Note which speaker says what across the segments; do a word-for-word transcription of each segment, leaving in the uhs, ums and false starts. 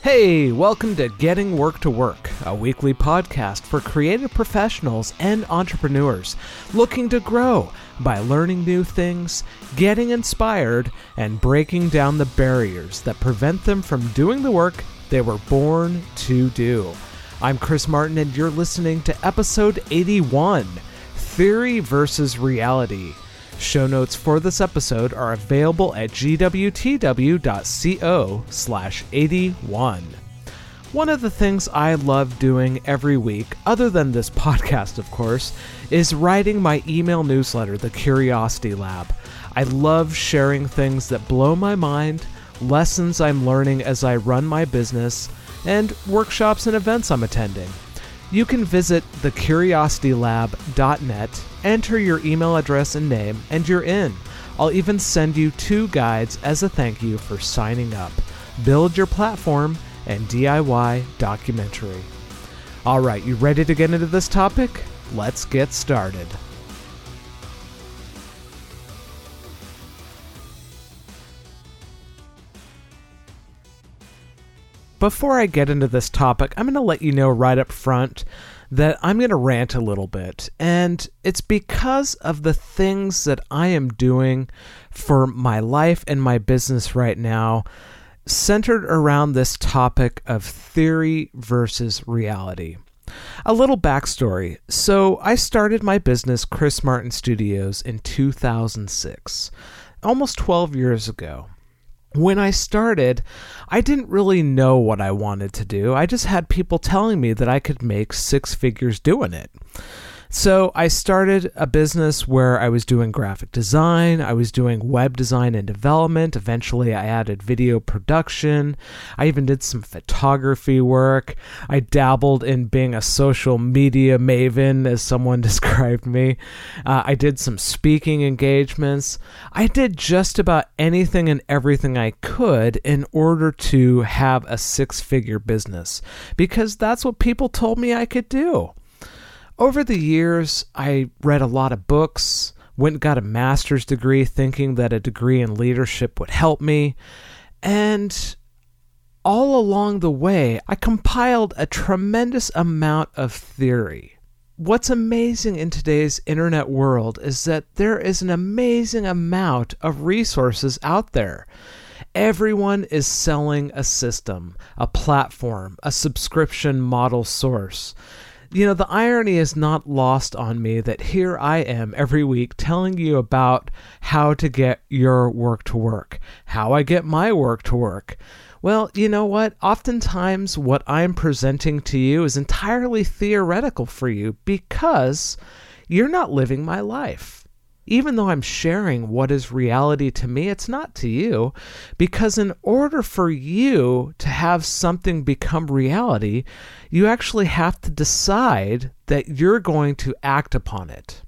Speaker 1: Hey, welcome to Getting Work to Work, a weekly podcast for creative professionals and entrepreneurs looking to grow by learning new things, getting inspired, and breaking down the barriers that prevent them from doing the work they were born to do. I'm Chris Martin, and you're listening to episode eighty-one, Theory versus Reality. Show notes for this episode are available at gwtw.co slash 81. One of the things I love doing every week, other than this podcast of course, is writing my email newsletter, The Curiosity Lab. I love sharing things that blow my mind, lessons I'm learning as I run my business, and workshops and events I'm attending. You can visit the curiosity lab dot net, enter your email address and name, and you're in. I'll even send you two guides as a thank you for signing up. Build Your Platform and D I Y Documentary. All right, you ready to get into this topic? Let's get started. Before I get into this topic, I'm going to let you know right up front that I'm going to rant a little bit, and it's because of the things that I am doing for my life and my business right now, centered around this topic of theory versus reality. A little backstory. So I started my business, Chris Martin Studios, in two thousand six, almost twelve years ago. When I started, I didn't really know what I wanted to do. I just had people telling me that I could make six figures doing it. So I started a business where I was doing graphic design, I was doing web design and development. Eventually I added video production. I even did some photography work. I dabbled in being a social media maven, as someone described me. Uh, I did some speaking engagements. I did just about anything and everything I could in order to have a six-figure business, because that's what people told me I could do. Over the years, I read a lot of books, went and got a master's degree thinking that a degree in leadership would help me, and all along the way, I compiled a tremendous amount of theory. What's amazing in today's internet world is that there is an amazing amount of resources out there. Everyone is selling a system, a platform, a subscription model source. You know, the irony is not lost on me that here I am every week telling you about how to get your work to work, how I get my work to work. Well, you know what? Oftentimes what I'm presenting to you is entirely theoretical for you because you're not living my life. Even though I'm sharing what is reality to me, it's not to you, because in order for you to have something become reality, you actually have to decide that you're going to act upon it.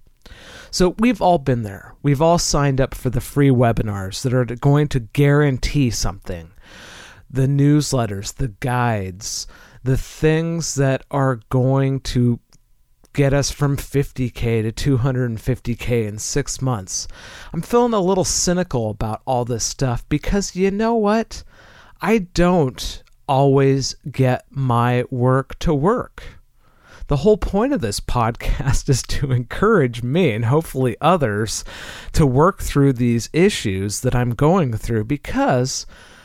Speaker 1: So we've all been there. We've all signed up for the free webinars that are going to guarantee something. The newsletters, the guides, the things that are going to get us from fifty K to two hundred fifty K in six months. I'm feeling a little cynical about all this stuff because you know what? I don't always get my work to work. The whole point of this podcast is to encourage me and hopefully others to work through these issues that I'm going through, because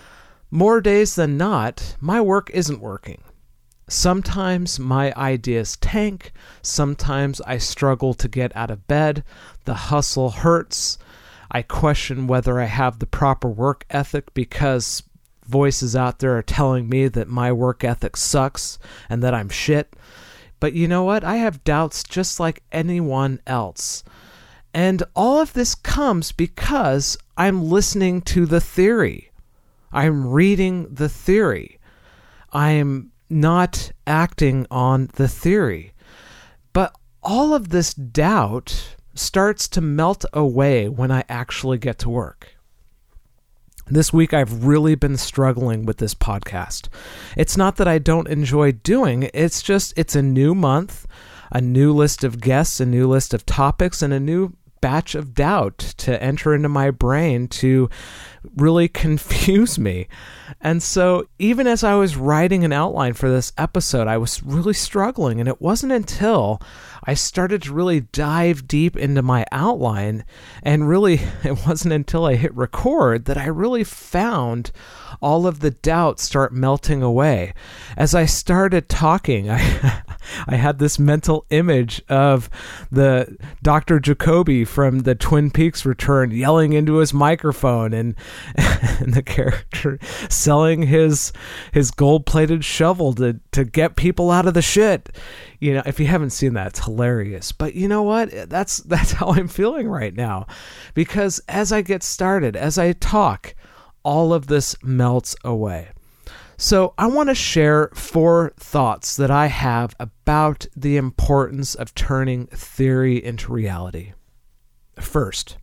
Speaker 1: more days than not, my work isn't working. Sometimes my ideas tank. Sometimes I struggle to get out of bed. The hustle hurts. I question whether I have the proper work ethic because voices out there are telling me that my work ethic sucks and that I'm shit. But you know what? I have doubts just like anyone else. And all of this comes because I'm listening to the theory. I'm reading the theory. I'm not acting on the theory. But all of this doubt starts to melt away when I actually get to work. This week, I've really been struggling with this podcast. It's not that I don't enjoy doing it. It's just, it's a new month, a new list of guests, a new list of topics, and a new batch of doubt to enter into my brain to really confuse me. And so even as I was writing an outline for this episode, I was really struggling. And it wasn't until I started to really dive deep into my outline, and really it wasn't until I hit record that I really found all of the doubts start melting away. As I started talking, I I had this mental image of the Doctor Jacoby from the Twin Peaks Return yelling into his microphone, and, and the character selling his his gold-plated shovel to, to get people out of the shit. You know, if you haven't seen that, it's hilarious. But you know what? That's that's how I'm feeling right now. Because as I get started, as I talk, all of this melts away. So I want to share four thoughts that I have about the importance of turning theory into reality. First,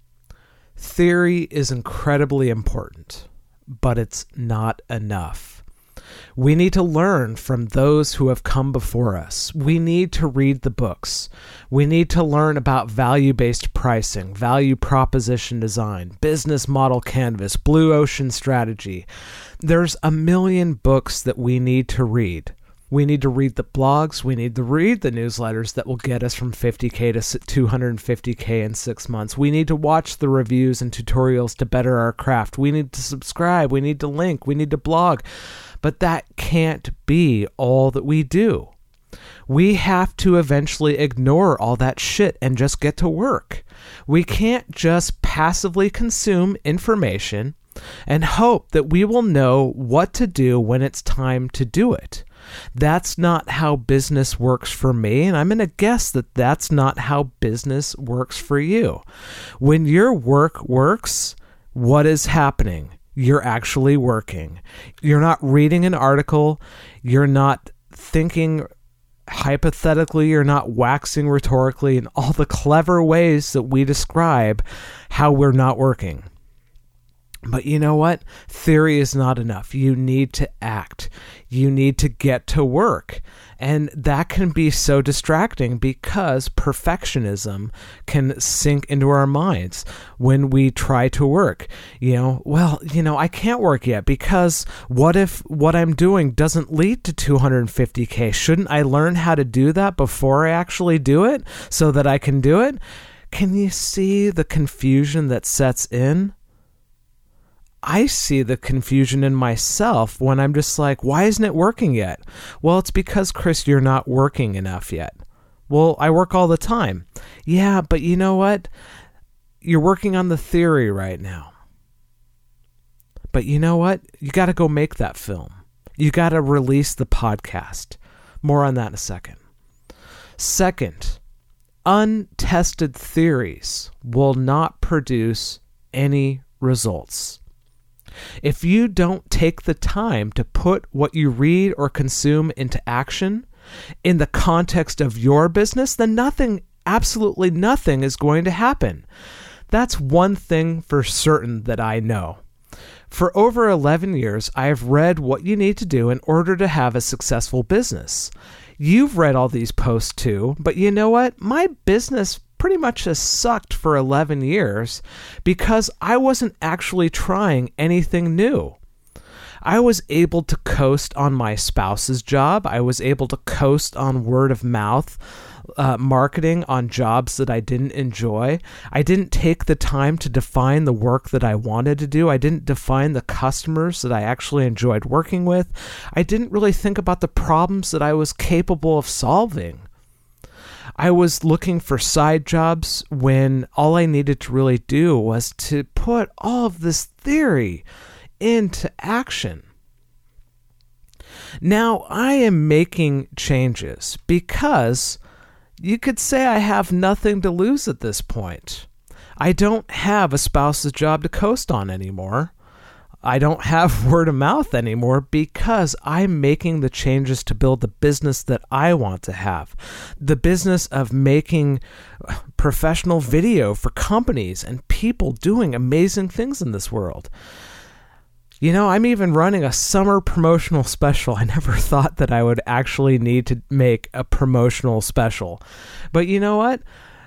Speaker 1: theory is incredibly important, but it's not enough. We need to learn from those who have come before us. We need to read the books. We need to learn about value-based pricing, value proposition design, business model canvas, blue ocean strategy. There's a million books that we need to read. We need to read the blogs. We need to read the newsletters that will get us from fifty K to two hundred fifty K in six months. We need to watch the reviews and tutorials to better our craft. We need to subscribe. We need to link. We need to blog. But that can't be all that we do. We have to eventually ignore all that shit and just get to work. We can't just passively consume information and hope that we will know what to do when it's time to do it. That's not how business works for me, and I'm going to guess that that's not how business works for you. When your work works, what is happening? You're actually working. You're not reading an article. You're not thinking hypothetically. You're not waxing rhetorically in all the clever ways that we describe how we're not working. But you know what? Theory is not enough. You need to act. You need to get to work. And that can be so distracting because perfectionism can sink into our minds when we try to work. You know, well, you know, I can't work yet because what if what I'm doing doesn't lead to two hundred fifty K? Shouldn't I learn how to do that before I actually do it so that I can do it? Can you see the confusion that sets in? I see the confusion in myself when I'm just like, why isn't it working yet? Well, it's because, Chris, you're not working enough yet. Well, I work all the time. Yeah, but you know what? You're working on the theory right now. But you know what? You got to go make that film. You got to release the podcast. More on that in a second. Second, untested theories will not produce any results. If you don't take the time to put what you read or consume into action in the context of your business, then nothing, absolutely nothing is going to happen. That's one thing for certain that I know. For over eleven years, I have read what you need to do in order to have a successful business. You've read all these posts too, but you know what? My business pretty much has sucked for eleven years because I wasn't actually trying anything new. I was able to coast on my spouse's job. I was able to coast on word of mouth uh, marketing on jobs that I didn't enjoy. I didn't take the time to define the work that I wanted to do. I didn't define the customers that I actually enjoyed working with. I didn't really think about the problems that I was capable of solving. I was looking for side jobs when all I needed to really do was to put all of this theory into action. Now I am making changes because you could say I have nothing to lose at this point. I don't have a spouse's job to coast on anymore. I don't have word of mouth anymore because I'm making the changes to build the business that I want to have. The business of making professional video for companies and people doing amazing things in this world. You know, I'm even running a summer promotional special. I never thought that I would actually need to make a promotional special. But you know what?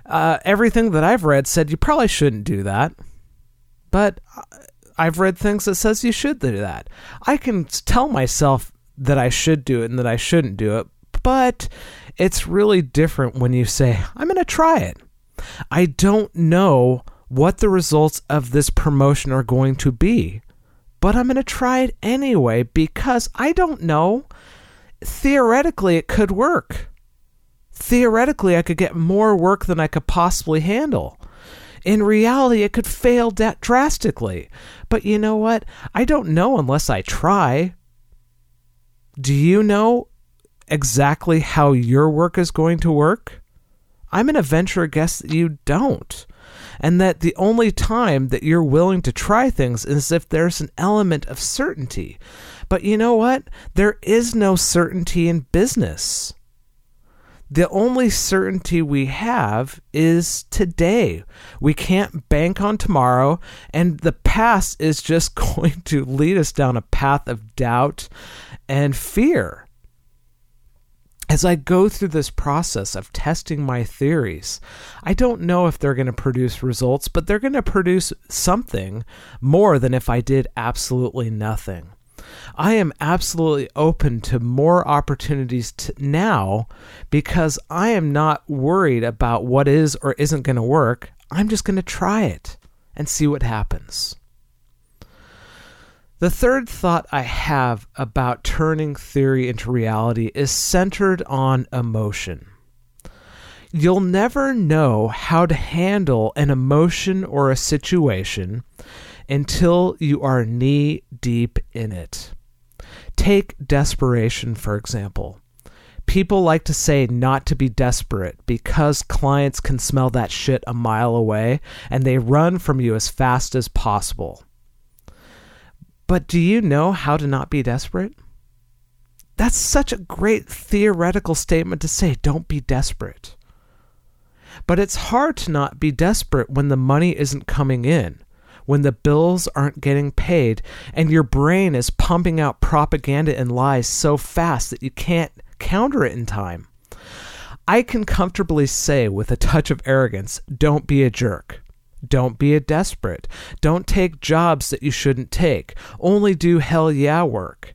Speaker 1: Uh, everything that I've read said you probably shouldn't do that. But I've read things that says you should do that. I can tell myself that I should do it and that I shouldn't do it, but it's really different when you say, I'm going to try it. I don't know what the results of this promotion are going to be, but I'm going to try it anyway because I don't know. Theoretically, it could work. Theoretically, I could get more work than I could possibly handle. In reality, it could fail da- drastically. But you know what? I don't know unless I try. Do you know exactly how your work is going to work? I'm going to venture a guess that you don't. And that the only time that you're willing to try things is if there's an element of certainty. But you know what? There is no certainty in business. The only certainty we have is today. We can't bank on tomorrow, and the past is just going to lead us down a path of doubt and fear. As I go through this process of testing my theories, I don't know if they're going to produce results, but they're going to produce something more than if I did absolutely nothing. I am absolutely open to more opportunities to now because I am not worried about what is or isn't going to work. I'm just going to try it and see what happens. The third thought I have about turning theory into reality is centered on emotion. You'll never know how to handle an emotion or a situation until you are knee deep in it. Take desperation, for example. People like to say not to be desperate because clients can smell that shit a mile away and they run from you as fast as possible. But do you know how to not be desperate? That's such a great theoretical statement to say, don't be desperate. But it's hard to not be desperate when the money isn't coming in, when the bills aren't getting paid, and your brain is pumping out propaganda and lies so fast that you can't counter it in time. I can comfortably say with a touch of arrogance, don't be a jerk. Don't be a desperate. Don't take jobs that you shouldn't take. Only do hell yeah work.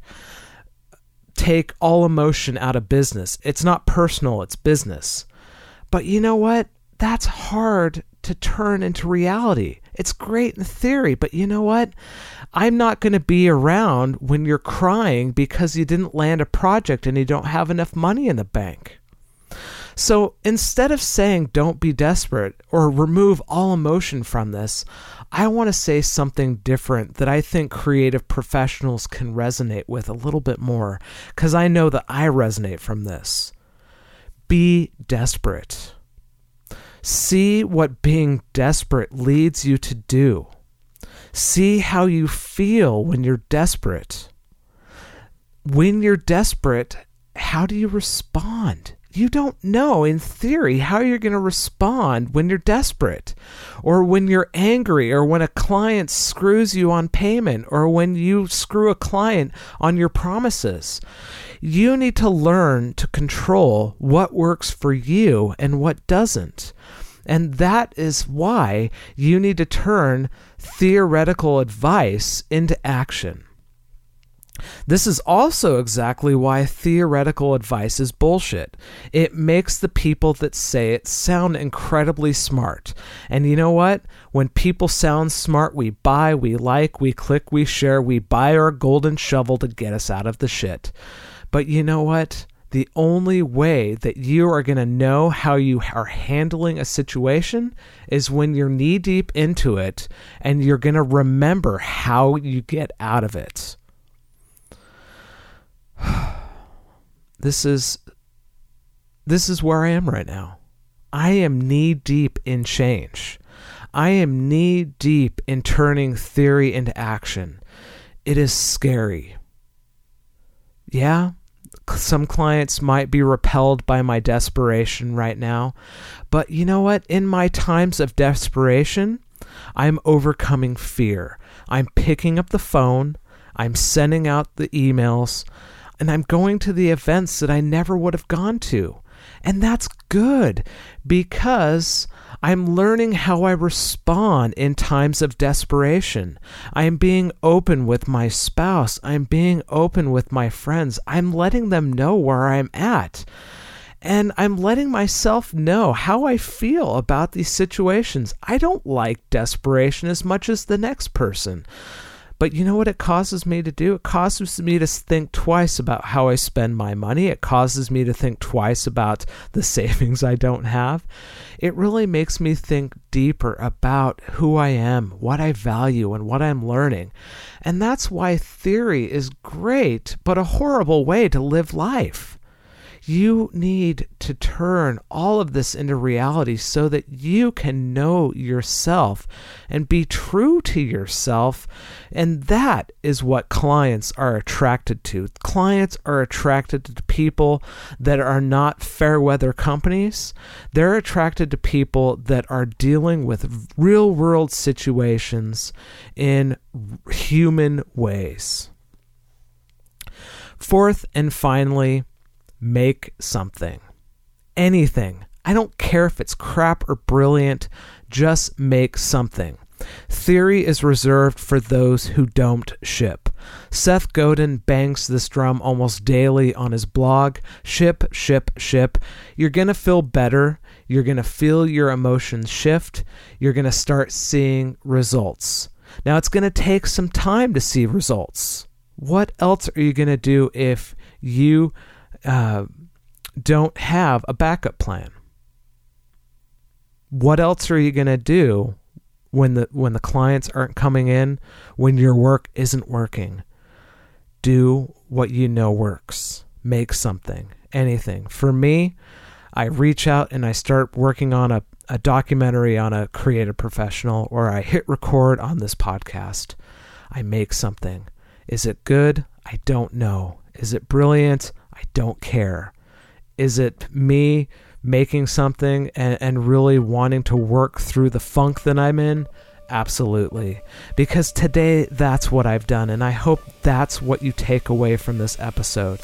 Speaker 1: Take all emotion out of business. It's not personal, it's business. But you know what? That's hard to turn into reality. It's great in theory, but you know what? I'm not going to be around when you're crying because you didn't land a project and you don't have enough money in the bank. So instead of saying don't be desperate or remove all emotion from this, I want to say something different that I think creative professionals can resonate with a little bit more, because I know that I resonate from this. Be desperate. See what being desperate leads you to do. See how you feel when you're desperate. When you're desperate, how do you respond? You don't know, in theory, how you're going to respond when you're desperate, or when you're angry, or when a client screws you on payment, or when you screw a client on your promises. You need to learn to control what works for you and what doesn't. And that is why you need to turn theoretical advice into action. This is also exactly why theoretical advice is bullshit. It makes the people that say it sound incredibly smart. And you know what? When people sound smart, we buy, we like, we click, we share, we buy our golden shovel to get us out of the shit. But you know what? The only way that you are going to know how you are handling a situation is when you're knee deep into it and you're going to remember how you get out of it. This is this is where I am right now. I am knee deep in change. I am knee deep in turning theory into action. It is scary. Yeah, some clients might be repelled by my desperation right now, but you know what? In my times of desperation, I'm overcoming fear. I'm picking up the phone, I'm sending out the emails, and I'm going to the events that I never would have gone to. And that's good because I'm learning how I respond in times of desperation. I'm being open with my spouse. I'm being open with my friends. I'm letting them know where I'm at. And I'm letting myself know how I feel about these situations. I don't like desperation as much as the next person. But you know what it causes me to do? It causes me to think twice about how I spend my money. It causes me to think twice about the savings I don't have. It really makes me think deeper about who I am, what I value, and what I'm learning. And that's why theory is great, but a horrible way to live life. You need to turn all of this into reality so that you can know yourself and be true to yourself. And that is what clients are attracted to. Clients are attracted to people that are not fair weather companies. They're attracted to people that are dealing with real world situations in human ways. Fourth and finally, make something. Anything. I don't care if it's crap or brilliant, just make something. Theory is reserved for those who don't ship. Seth Godin bangs this drum almost daily on his blog. Ship, ship, ship. You're going to feel better. You're going to feel your emotions shift. You're going to start seeing results. Now, it's going to take some time to see results. What else are you going to do if you Uh, don't have a backup plan? What else are you going to do when the when the clients aren't coming in, when your work isn't working? Do what you know works. Make something, anything. For me, I reach out and I start working on a, a documentary on a creative professional, or I hit record on this podcast. I make something. Is it good? I don't know. Is it brilliant? I don't care. Is it me making something and, and really wanting to work through the funk that I'm in? Absolutely. Because today, that's what I've done, and I hope that's what you take away from this episode.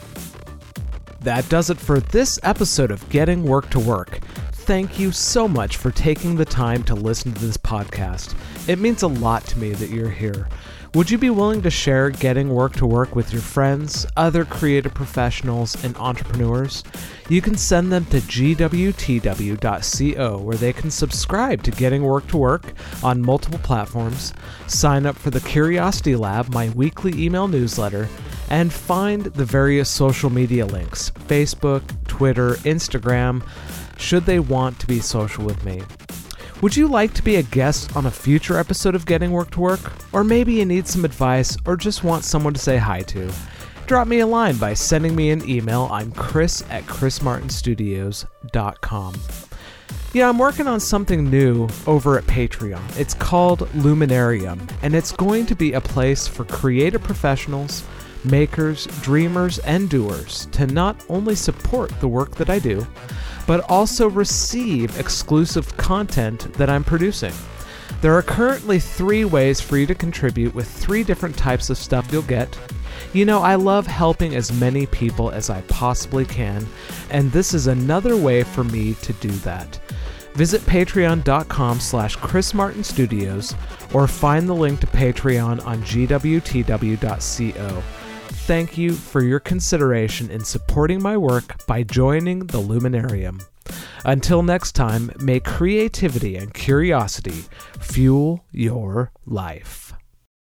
Speaker 1: That does it for this episode of Getting Work to Work. Thank you so much for taking the time to listen to this podcast. It means a lot to me that you're here. Would you be willing to share Getting Work to Work with your friends, other creative professionals, and entrepreneurs? You can send them to g w t w dot co, where they can subscribe to Getting Work to Work on multiple platforms, sign up for the Curiosity Lab, my weekly email newsletter, and find the various social media links, Facebook, Twitter, Instagram, should they want to be social with me. Would you like to be a guest on a future episode of Getting Work to Work? Or maybe you need some advice or just want someone to say hi to? Drop me a line by sending me an email. I'm Chris at chris martin studios dot com. Yeah, I'm working on something new over at Patreon. It's called Luminarium, and it's going to be a place for creative professionals, makers, dreamers, and doers to not only support the work that I do, but also receive exclusive content that I'm producing. There are currently three ways for you to contribute with three different types of stuff you'll get. You know, I love helping as many people as I possibly can, and this is another way for me to do that. Visit patreon.com slash Chris Martin Studios or find the link to Patreon on g w t w dot co. Thank you for your consideration in supporting my work by joining the Luminarium. Until next time, may creativity and curiosity fuel your life.